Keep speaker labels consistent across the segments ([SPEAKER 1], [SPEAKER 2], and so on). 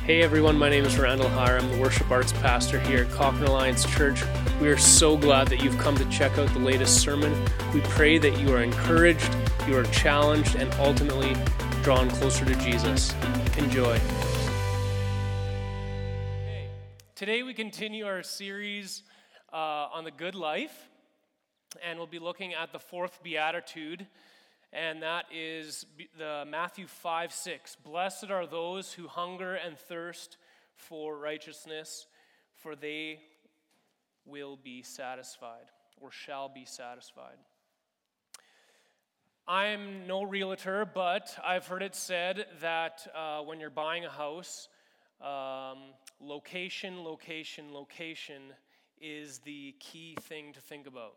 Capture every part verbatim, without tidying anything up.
[SPEAKER 1] Hey everyone, my name is Randall Hire. I'm the worship arts pastor here at Cochrane Alliance Church. We are so glad that you've come to check out the latest sermon. We pray that you are encouraged, you are challenged, and ultimately drawn closer to Jesus. Enjoy. Hey, today we continue our series uh, on the good life, and we'll be looking at the fourth beatitude. And that is the Matthew five six. Blessed are those who hunger and thirst for righteousness, for they will be satisfied, or shall be satisfied. I'm no realtor, but I've heard it said that uh, when you're buying a house, um, location, location, location is the key thing to think about.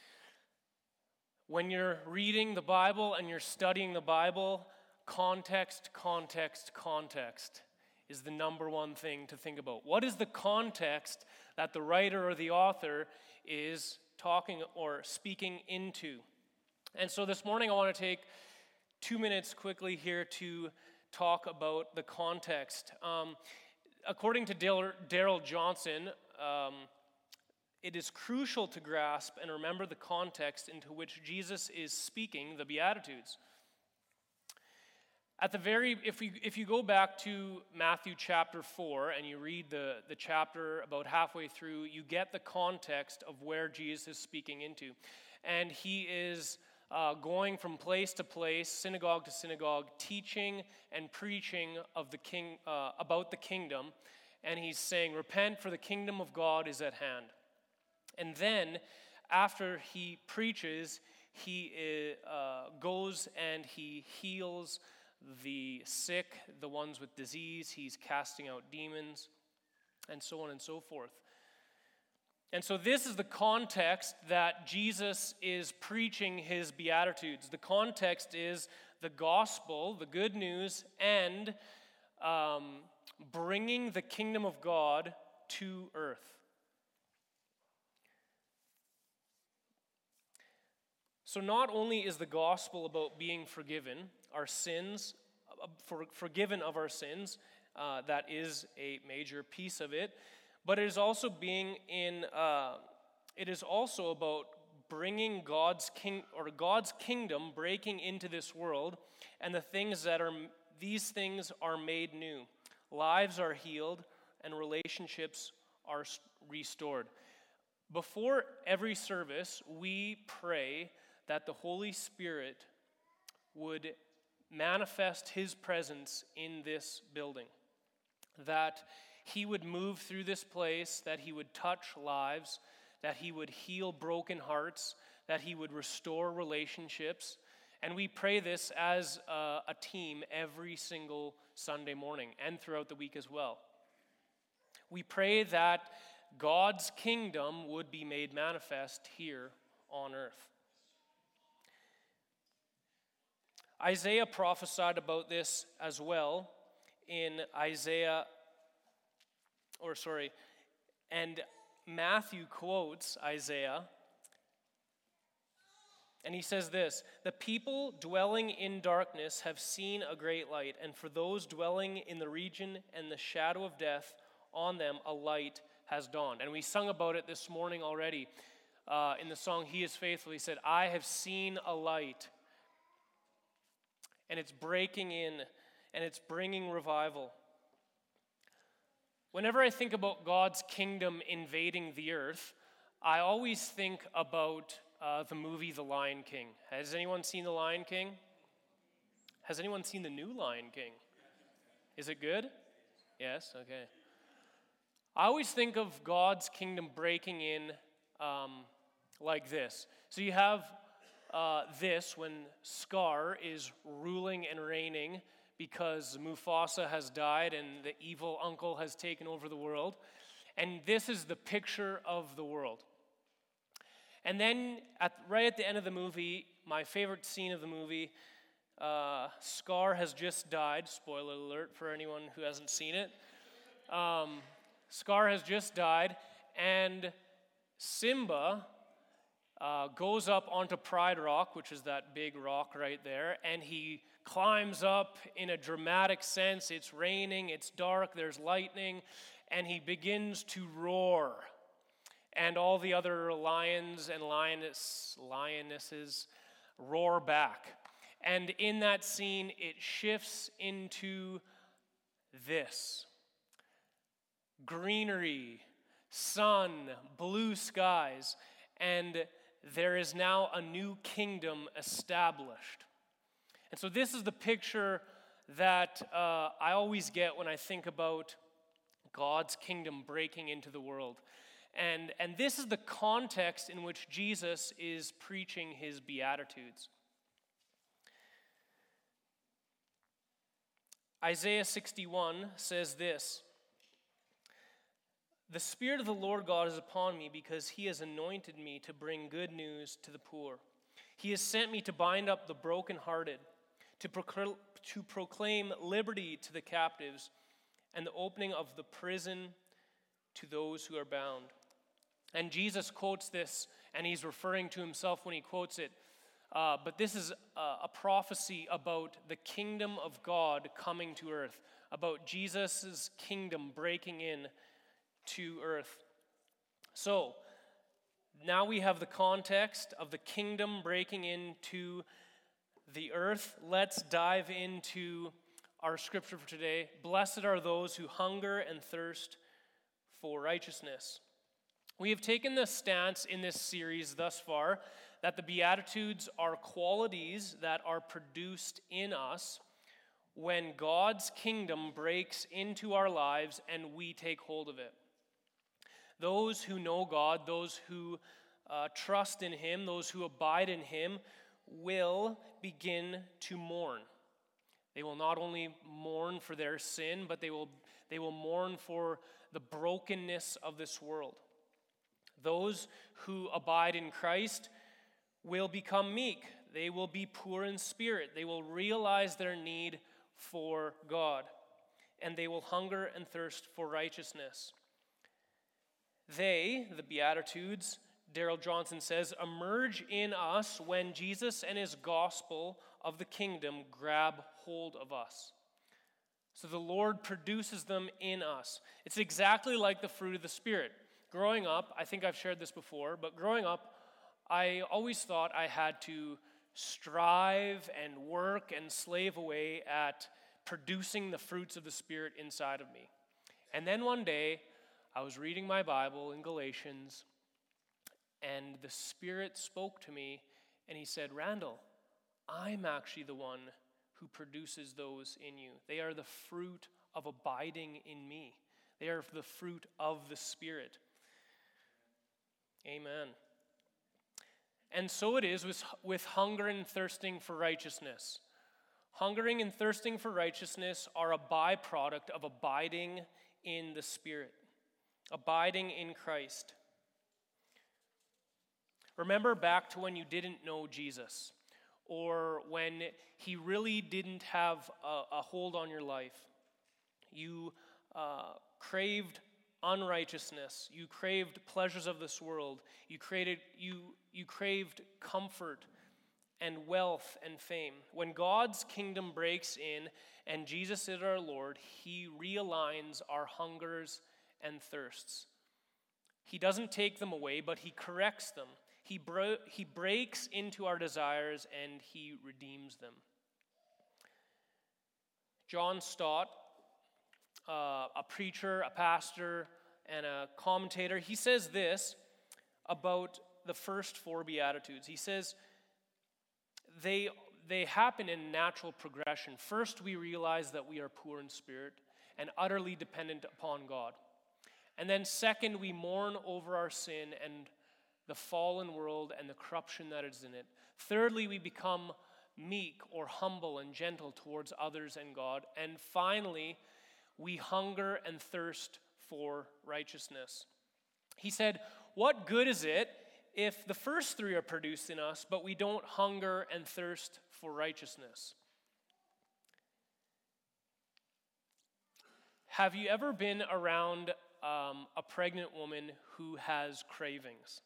[SPEAKER 1] When you're reading the Bible and you're studying the Bible, context, context, context is the number one thing to think about. What is the context that the writer or the author is talking or speaking into? And so this morning I want to take two minutes quickly here to talk about the context. Um, according to Darrell Johnson, um, it is crucial to grasp and remember the context into which Jesus is speaking the Beatitudes. At the very, if we if you go back to Matthew chapter four and you read the, the chapter about halfway through, you get the context of where Jesus is speaking into. And he is uh, going from place to place, synagogue to synagogue, teaching and preaching of the king uh, about the kingdom. And he's saying, repent, for the kingdom of God is at hand. And then, after he preaches, he uh, goes and he heals the sick, the ones with disease. He's casting out demons, and so on and so forth. And so this is the context that Jesus is preaching his Beatitudes. The context is the gospel, the good news, and um, bringing the kingdom of God to earth. So not only is the gospel about being forgiven, our sins, for, forgiven of our sins, uh, that is a major piece of it, but it is also being in, uh, it is also about bringing God's king or God's kingdom breaking into this world, and the things that are these things are made new, lives are healed, and relationships are restored. Before every service, we pray that the Holy Spirit would manifest his presence in this building, that he would move through this place, that he would touch lives, that he would heal broken hearts, that he would restore relationships. And we pray this as a, a team every single Sunday morning and throughout the week as well. We pray that God's kingdom would be made manifest here on earth. Isaiah prophesied about this as well in Isaiah, or sorry, and Matthew quotes Isaiah, and he says this, "The people dwelling in darkness have seen a great light, and for those dwelling in the region and the shadow of death, on them a light has dawned." And we sung about it this morning already uh, in the song, "He is Faithful." He said, "I have seen a light." And it's breaking in, and it's bringing revival. Whenever I think about God's kingdom invading the earth, I always think about uh, the movie The Lion King. Has anyone seen The Lion King? Has anyone seen the new Lion King? Is it good? Yes, okay. I always think of God's kingdom breaking in um, like this. So you have Uh, this when Scar is ruling and reigning because Mufasa has died and the evil uncle has taken over the world. And this is the picture of the world. And then at, right at the end of the movie, my favorite scene of the movie, uh, Scar has just died. Spoiler alert for anyone who hasn't seen it. Um, Scar has just died, and Simba Uh, goes up onto Pride Rock, which is that big rock right there, and he climbs up in a dramatic sense. It's raining, it's dark, there's lightning, and he begins to roar. And all the other lions and lioness, lionesses roar back. And in that scene, it shifts into this. Greenery, sun, blue skies, and there is now a new kingdom established. And so this is the picture that uh, I always get when I think about God's kingdom breaking into the world. And, and this is the context in which Jesus is preaching his Beatitudes. Isaiah sixty-one says this, "The Spirit of the Lord God is upon me because he has anointed me to bring good news to the poor. He has sent me to bind up the brokenhearted, to proclaim, to proclaim liberty to the captives and the opening of the prison to those who are bound." And Jesus quotes this, and he's referring to himself when he quotes it. Uh, but this is a, a prophecy about the kingdom of God coming to earth, about Jesus' kingdom breaking in to earth. So, now we have the context of the kingdom breaking into the earth. Let's dive into our scripture for today. Blessed are those who hunger and thirst for righteousness. We have taken the stance in this series thus far that the Beatitudes are qualities that are produced in us when God's kingdom breaks into our lives and we take hold of it. Those who know God, those who uh, trust in him, those who abide in him, will begin to mourn. They will not only mourn for their sin, but they will, they will mourn for the brokenness of this world. Those who abide in Christ will become meek. They will be poor in spirit. They will realize their need for God, and they will hunger and thirst for righteousness. They, the Beatitudes, Darrell Johnson says, emerge in us when Jesus and his gospel of the kingdom grab hold of us. So the Lord produces them in us. It's exactly like the fruit of the Spirit. Growing up, I think I've shared this before, but growing up, I always thought I had to strive and work and slave away at producing the fruits of the Spirit inside of me. And then one day, I was reading my Bible in Galatians, and the Spirit spoke to me, and he said, "Randall, I'm actually the one who produces those in you. They are the fruit of abiding in me. They are the fruit of the Spirit." Amen. And so it is with, with hunger and thirsting for righteousness. Hungering and thirsting for righteousness are a byproduct of abiding in the Spirit, abiding in Christ. Remember back to when you didn't know Jesus, or when he really didn't have a, a hold on your life. You uh, craved unrighteousness. You craved pleasures of this world. You created, you, you craved comfort and wealth and fame. When God's kingdom breaks in and Jesus is our Lord, he realigns our hungers and thirsts. He doesn't take them away, but he corrects them. He, bro- he breaks into our desires and he redeems them. John Stott, uh, a preacher, a pastor, and a commentator, he says this about the first four Beatitudes. He says, they, they happen in natural progression. First, we realize that we are poor in spirit and utterly dependent upon God. And then second, we mourn over our sin and the fallen world and the corruption that is in it. Thirdly, we become meek or humble and gentle towards others and God. And finally, we hunger and thirst for righteousness. He said, what good is it if the first three are produced in us, but we don't hunger and thirst for righteousness? Have you ever been around um, a pregnant woman who has cravings?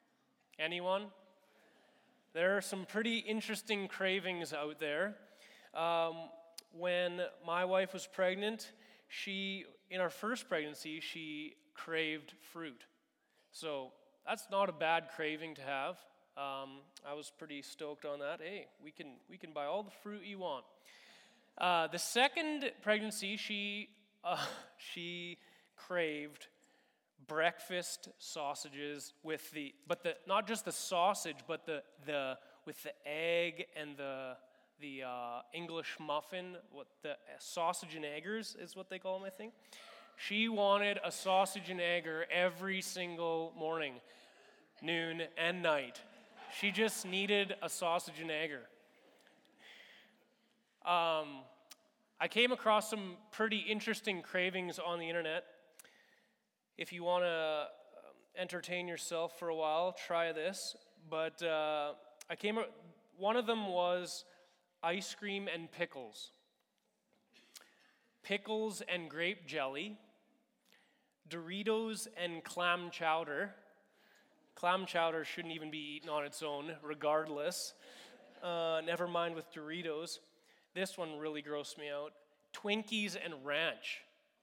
[SPEAKER 1] Anyone? There are some pretty interesting cravings out there. Um, when my wife was pregnant, she, in our first pregnancy, she craved fruit. So that's not a bad craving to have. Um, I was pretty stoked on that. Hey, we can we can buy all the fruit you want. Uh, the second pregnancy, she uh, she craved breakfast sausages with the but the not just the sausage, but the the with the egg and the the uh, English muffin. What the uh, sausage and eggers is what they call them, I think. She wanted a sausage and egger every single morning, noon and night. She just needed a sausage and egger. Um, I came across some pretty interesting cravings on the internet. If you want to entertain yourself for a while, try this. But uh, I came. One of them was ice cream and pickles, pickles and grape jelly, Doritos and clam chowder. Clam chowder shouldn't even be eaten on its own, regardless. Uh, never mind with Doritos. This one really grossed me out. Twinkies and ranch.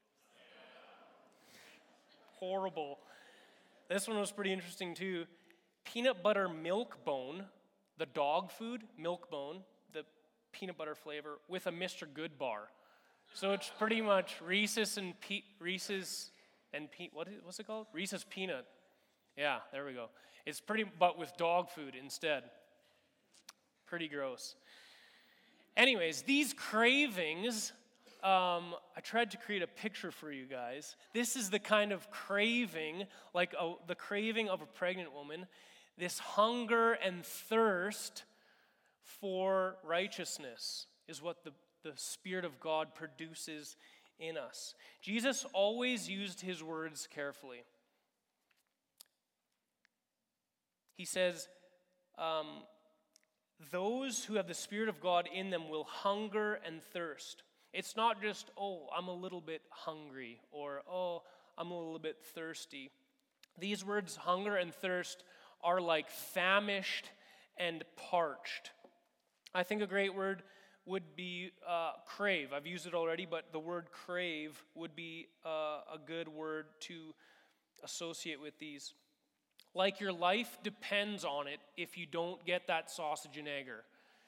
[SPEAKER 1] Horrible. This one was pretty interesting too. Peanut butter milk bone, the dog food, milk bone, the peanut butter flavor, with a Mister Good bar. So it's pretty much Reese's and Pe- Reese's and Pe- what is, what's it called? Reese's Peanut. Yeah, there we go. It's pretty, but with dog food instead. Pretty gross. Anyways, these cravings, um, I tried to create a picture for you guys. This is the kind of craving, like a, the craving of a pregnant woman, this hunger and thirst for righteousness is what the, the Spirit of God produces in us. Jesus always used his words carefully. He says, um, those who have the Spirit of God in them will hunger and thirst. It's not just, oh, I'm a little bit hungry, or, oh, I'm a little bit thirsty. These words, hunger and thirst, are like famished and parched. I think a great word would be uh, crave. I've used it already, but the word crave would be uh, a good word to associate with these. Like your life depends on it if you don't get that sausage and egger.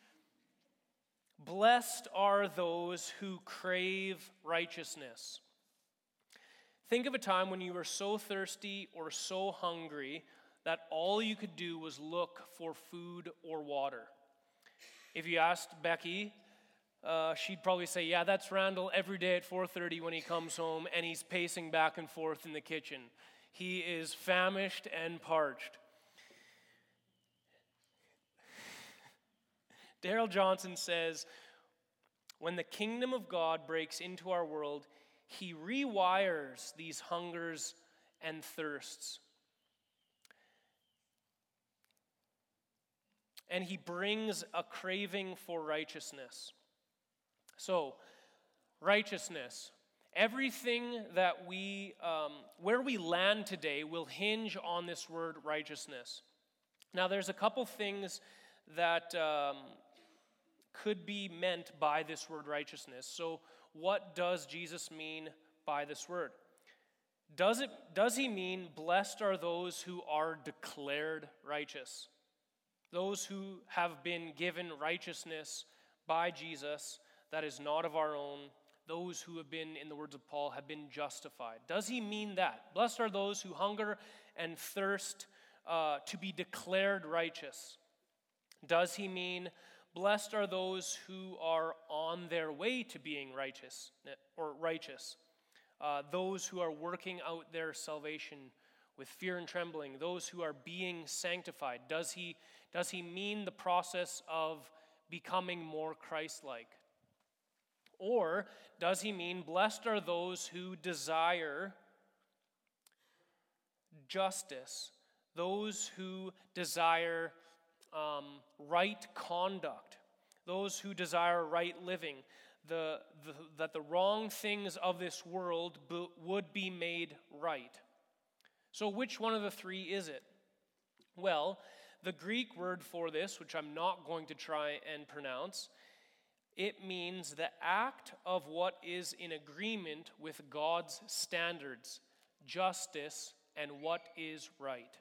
[SPEAKER 1] Blessed are those who crave righteousness. Think of a time when you were so thirsty or so hungry that all you could do was look for food or water. If you asked Becky, uh, she'd probably say, yeah, that's Randall every day at four thirty when he comes home and he's pacing back and forth in the kitchen. He is famished and parched. Darrell Johnson says, when the kingdom of God breaks into our world, he rewires these hungers and thirsts. And he brings a craving for righteousness. So, righteousness. Everything that we, um, where we land today will hinge on this word righteousness. Now, there's a couple things that um, could be meant by this word righteousness. So, what does Jesus mean by this word? Does it, does he mean blessed are those who are declared righteous? Those who have been given righteousness by Jesus that is not of our own. Those who have been, in the words of Paul, have been justified. Does he mean that? Blessed are those who hunger and thirst uh, to be declared righteous. Does he mean blessed are those who are on their way to being righteous or righteous? Uh, those who are working out their salvation with fear and trembling. Those who are being sanctified. Does he, does he mean the process of becoming more Christ-like? Or does he mean blessed are those who desire justice, those who desire um, right conduct, those who desire right living, the, the, that the wrong things of this world b- would be made right? So which one of the three is it? Well, the Greek word for this, which I'm not going to try and pronounce, It means the act of what is in agreement with God's standards, justice, and what is right.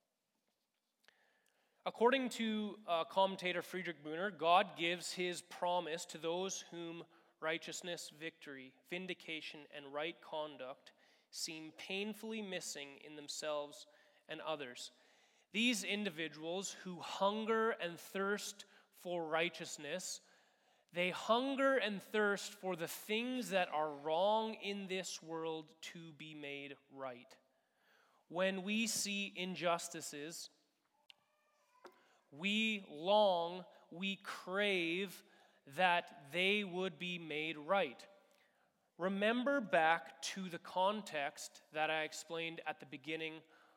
[SPEAKER 1] According to uh, commentator Friedrich Brunner, God gives his promise to those whom righteousness, victory, vindication, and right conduct seem painfully missing in themselves and others. These individuals who hunger and thirst for righteousness, they hunger and thirst for the things that are wrong in this world to be made right. When we see injustices, we long, we crave that they would be made right. Remember back to the context that I explained at the beginning.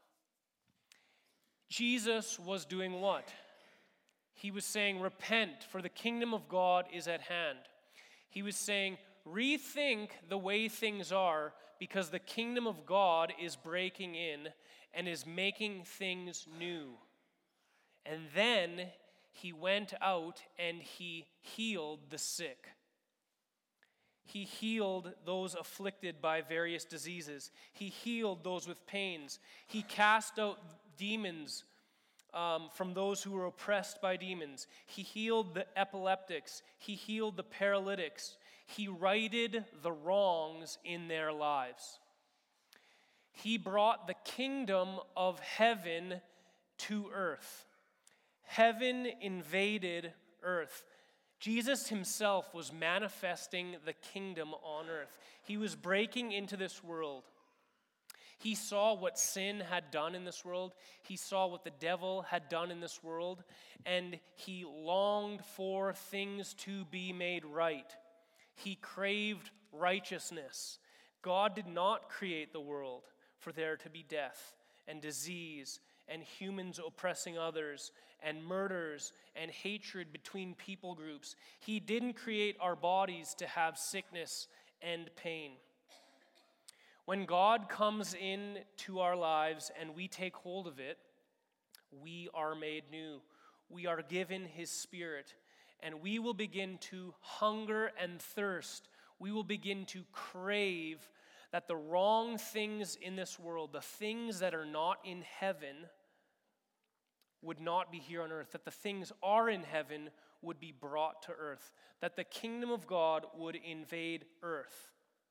[SPEAKER 1] Jesus was doing what? He was saying, repent, for the kingdom of God is at hand. He was saying, rethink the way things are, because the kingdom of God is breaking in and is making things new. And then he went out and he healed the sick. He healed those afflicted by various diseases. He healed those with pains. He cast out demons um, from those who were oppressed by demons. He healed the epileptics. He healed the paralytics. He righted the wrongs in their lives. He brought the kingdom of heaven to earth. Heaven invaded earth. Jesus himself was manifesting the kingdom on earth. He was breaking into this world. He saw what sin had done in this world. He saw what the devil had done in this world. And he longed for things to be made right. He craved righteousness. God did not create the world for there to be death and disease and humans oppressing others, and murders, and hatred between people groups. He didn't create our bodies to have sickness and pain. When God comes into our lives and we take hold of it, we are made new. We are given His Spirit, and we will begin to hunger and thirst. We will begin to crave that the wrong things in this world, the things that are not in heaven, would not be here on earth, that the things are in heaven would be brought to earth, that the kingdom of God would invade earth.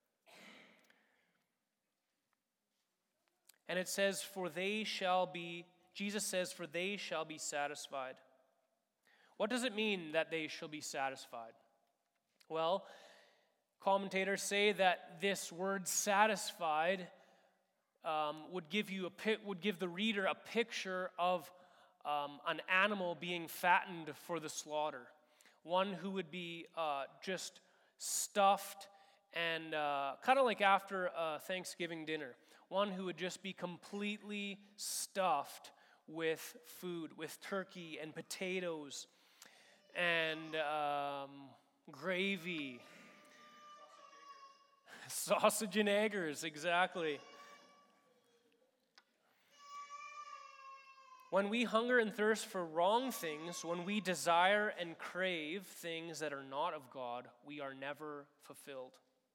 [SPEAKER 1] And it says, for they shall be, Jesus says, for they shall be satisfied. What does it mean that they shall be satisfied? Well, commentators say that this word satisfied um, would give you a would give the reader a picture of Um, an animal being fattened for the slaughter. One who would be uh, just stuffed and uh, kind of like after a Thanksgiving dinner. One who would just be completely stuffed with food, with turkey and potatoes and um, gravy. Sausage and eggers, exactly. When we hunger and thirst for wrong things, when we desire and crave things that are not of God, we are never fulfilled.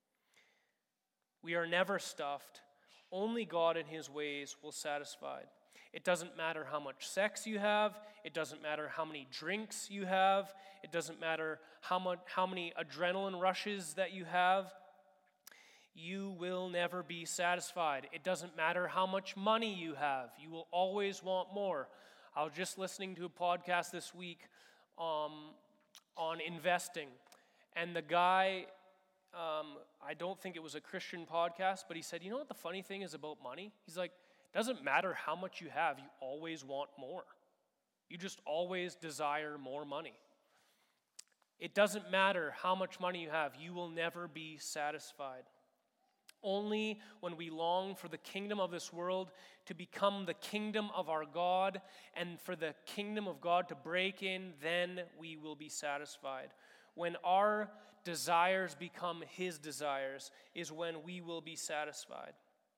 [SPEAKER 1] We are never stuffed. Only God in His ways will satisfy. It doesn't matter how much sex you have. It doesn't matter how many drinks you have. It doesn't matter how much, how many adrenaline rushes that you have. You will never be satisfied. It doesn't matter how much money you have. You will always want more. I was just listening to a podcast this week um, on investing. And the guy, um, I don't think it was a Christian podcast, but he said, you know what the funny thing is about money? He's like, it doesn't matter how much you have. You always want more. You just always desire more money. It doesn't matter how much money you have. You will never be satisfied. Only when we long for the kingdom of this world to become the kingdom of our God and for the kingdom of God to break in, then we will be satisfied. When our desires become His desires is when we will be satisfied.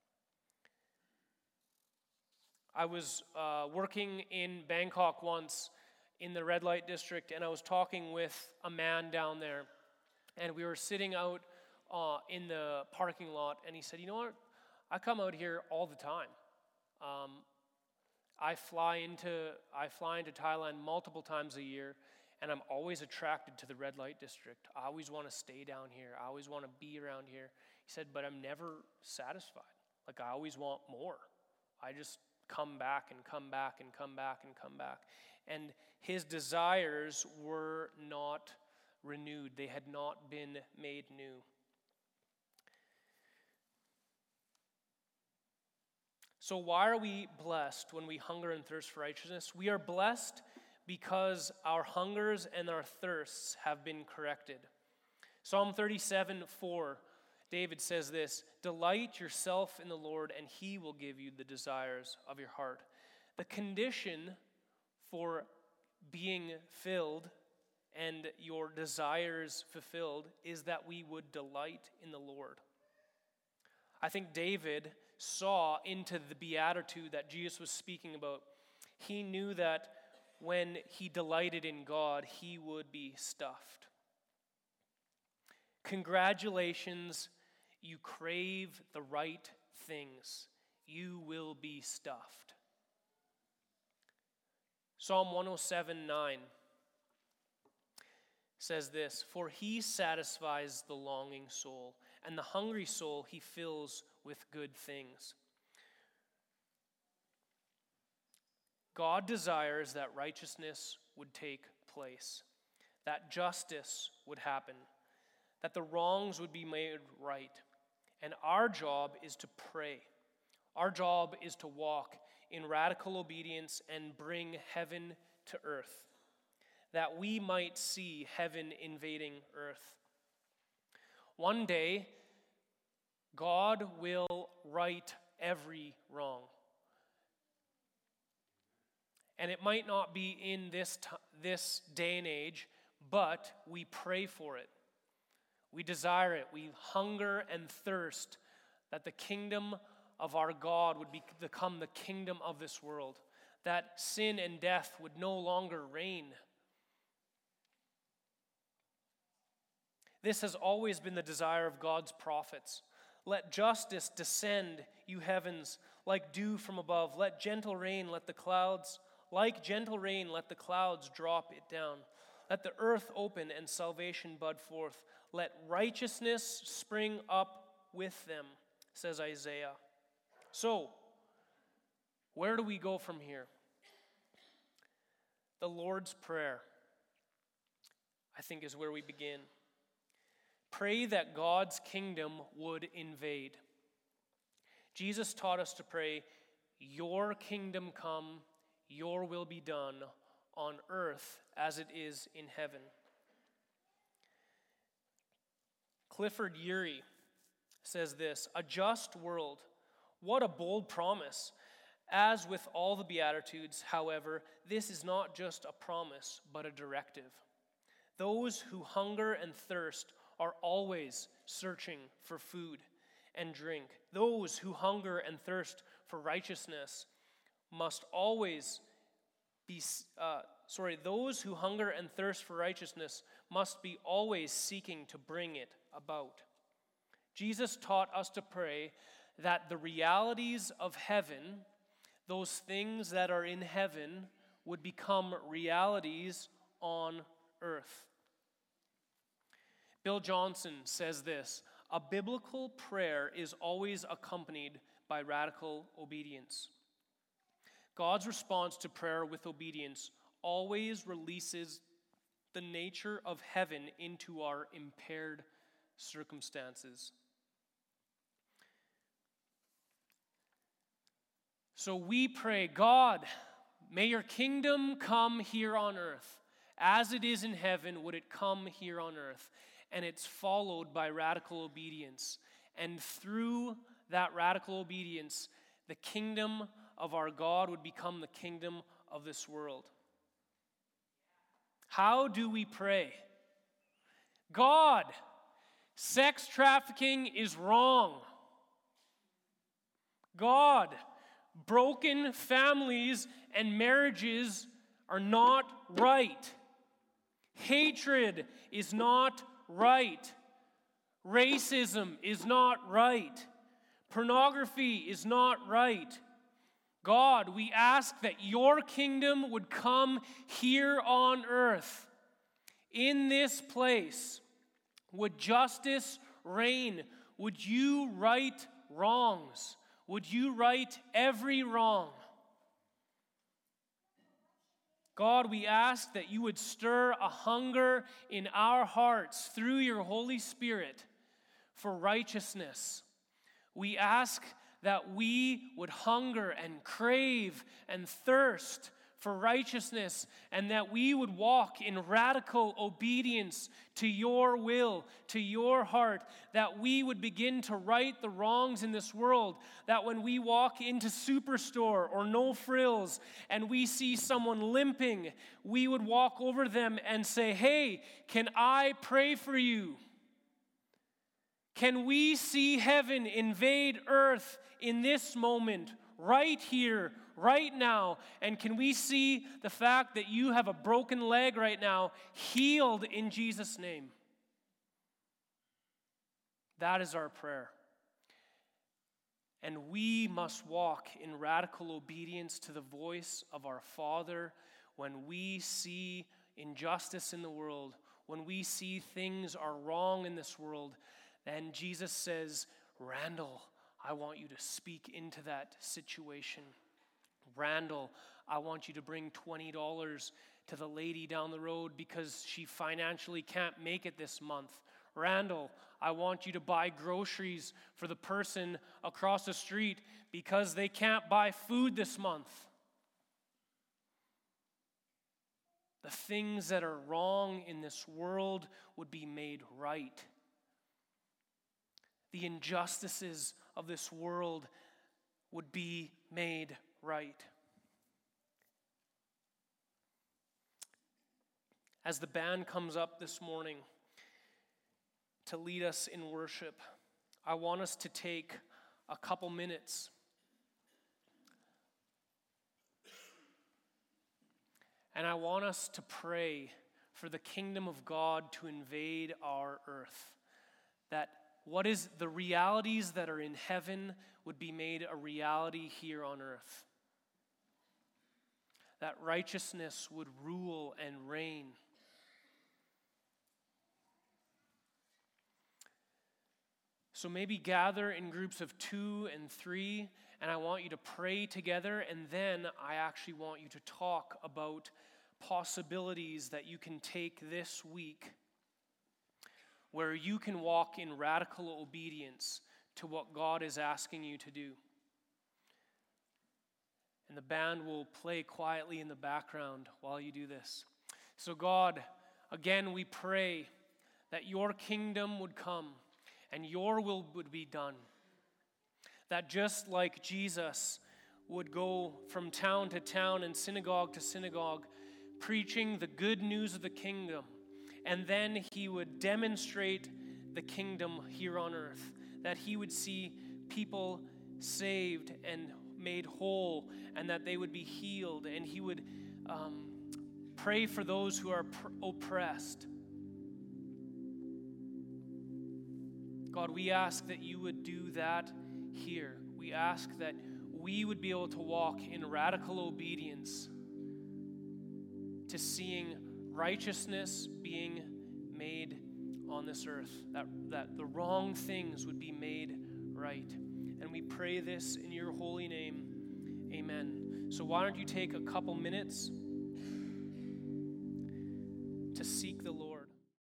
[SPEAKER 1] I was uh, working in Bangkok once in the red light district, and I was talking with a man down there. And we were sitting out uh, in the parking lot, and he said, you know what? I come out here all the time. Um, I fly into I fly into Thailand multiple times a year, and I'm always attracted to the red light district. I always want to stay down here. I always want to be around here. He said, but I'm never satisfied. Like, I always want more. I just come back and come back and come back and come back. And his desires were not renewed. They had not been made new. So why are we blessed when we hunger and thirst for righteousness? We are blessed because our hungers and our thirsts have been corrected. Psalm thirty-seven four, David says this, delight yourself in the Lord, and he will give you the desires of your heart. The condition for being filled and your desires fulfilled is that we would delight in the Lord. I think David saw into the beatitude that Jesus was speaking about. He knew that when he delighted in God, he would be stuffed. Congratulations, you crave the right things. You will be stuffed. Psalm one oh seven nine says this, for he satisfies the longing soul, and the hungry soul he fills with good things. God desires that righteousness would take place, that justice would happen, that the wrongs would be made right. And our job is to pray. Our job is to walk in radical obedience and bring heaven to earth, that we might see heaven invading earth. One day, God will right every wrong. And it might not be in this t- this day and age, but we pray for it. We desire it. We hunger and thirst that the kingdom of our God would be, become the kingdom of this world, that sin and death would no longer reign. This has always been the desire of God's prophets. Let justice descend, you heavens, like dew from above. Let gentle rain, let the clouds, like gentle rain, let the clouds drop it down. Let the earth open and salvation bud forth. Let righteousness spring up with them, says Isaiah. So, where do we go from here? The Lord's Prayer, I think, is where we begin. Pray that God's kingdom would invade. Jesus taught us to pray, your kingdom come, your will be done on earth as it is in heaven. Clifford Urey says this, a just world, what a bold promise. As with all the Beatitudes, however, this is not just a promise, but a directive. Those who hunger and thirst are always searching for food and drink. Those who hunger and thirst for righteousness must always be, uh, sorry, those who hunger and thirst for righteousness must be always seeking to bring it about. Jesus taught us to pray that the realities of heaven, those things that are in heaven, would become realities on earth. Bill Johnson says this, a biblical prayer is always accompanied by radical obedience. God's response to prayer with obedience always releases the nature of heaven into our impaired circumstances. So we pray, God, may your kingdom come here on earth. As it is in heaven, would it come here on earth? And it's followed by radical obedience. And through that radical obedience, the kingdom of our God would become the kingdom of this world. How do we pray? God, sex trafficking is wrong. God, broken families and marriages are not right. Hatred is not right. Racism is not right. Pornography is not right. God, we ask that your kingdom would come here on earth. In this place, would justice reign? Would you right wrongs? Would you right every wrong? God, we ask that you would stir a hunger in our hearts through your Holy Spirit for righteousness. We ask that we would hunger and crave and thirst for righteousness, and that we would walk in radical obedience to your will, to your heart, that we would begin to right the wrongs in this world, that when we walk into Superstore or No Frills and we see someone limping, we would walk over them and say, "Hey, can I pray for you?" Can we see heaven invade earth in this moment, right here, right now? And can we see the fact that you have a broken leg right now healed in Jesus' name? That is our prayer. And we must walk in radical obedience to the voice of our Father when we see injustice in the world, when we see things are wrong in this world. Then Jesus says, "Randall, I want you to speak into that situation. Randall, I want you to bring twenty dollars to the lady down the road because she financially can't make it this month. Randall, I want you to buy groceries for the person across the street because they can't buy food this month." The things that are wrong in this world would be made right. The injustices of this world would be made right. As the band comes up this morning to lead us in worship, I want us to take a couple minutes and I want us to pray for the kingdom of God to invade our earth. That what is the realities that are in heaven would be made a reality here on earth. That righteousness would rule and reign. So maybe gather in groups of two and three, and I want you to pray together, and then I actually want you to talk about possibilities that you can take this week where you can walk in radical obedience to what God is asking you to do. And the band will play quietly in the background while you do this. So God, again, we pray that your kingdom would come and your will would be done. That just like Jesus would go from town to town and synagogue to synagogue, preaching the good news of the kingdom, and then he would demonstrate the kingdom here on earth, that he would see people saved and made whole, and that they would be healed, and he would um, pray for those who are pr- oppressed. God, we ask that you would do that here. We ask that we would be able to walk in radical obedience to seeing righteousness being made on this earth, that, that the wrong things would be made right. And we pray this in your holy name. Amen. So why don't you take a couple minutes to seek the Lord.